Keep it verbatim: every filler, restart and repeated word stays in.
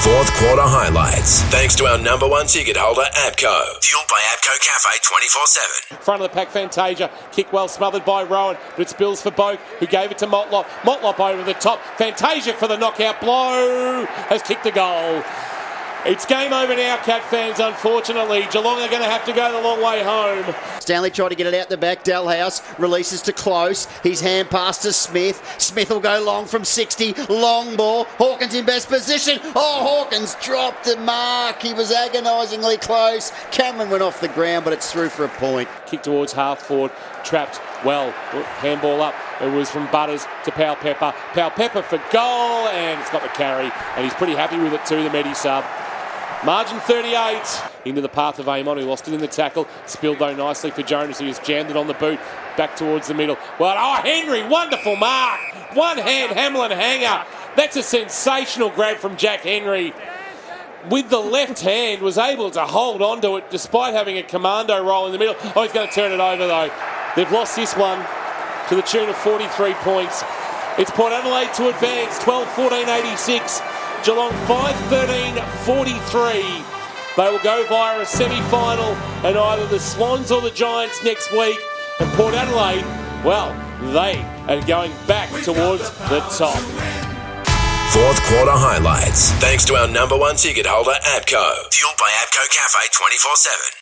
Fourth quarter highlights. Thanks to our number one ticket holder, APCO. Fueled by APCO Cafe twenty-four seven. Front of the pack, Fantasia. Kick well smothered by Rowan, but it spills for Boak, who gave it to Motlop. Motlop over the top. Fantasia for the knockout blow. Has kicked the goal. It's game over now, Cat fans, unfortunately. Geelong are going to have to go the long way home. Stanley tried to get it out the back. Dalhouse releases to Close. His hand pass to Smith. Smith will go long from sixty. Long ball. Hawkins in best position. Oh, Hawkins dropped the mark. He was agonisingly close. Cameron went off the ground, but it's through for a point. Kick towards half forward. Trapped well. Handball up. It was from Butters to Powell Pepper. Powell Pepper for goal, and it's got the carry. And he's pretty happy with it too, the Medi sub. Margin thirty-eight. Into the path of Amon, who lost it in the tackle. Spilled though nicely for Jonas, who has jammed it on the boot. Back towards the middle. Well, oh, Henry, wonderful mark. One hand Hamlin hanger. That's a sensational grab from Jack Henry. With the left hand, was able to hold on to it despite having a commando roll in the middle. Oh, he's going to turn it over though. They've lost this one to the tune of forty-three points. It's Port Adelaide to advance, twelve fourteen eighty-six. Geelong five thirteen forty-three. They will go via a semi-final and either the Swans or the Giants next week. And Port Adelaide, well, they are going back towards the top. Fourth quarter highlights. Thanks to our number one ticket holder, APCO. Fueled by APCO Cafe twenty-four seven.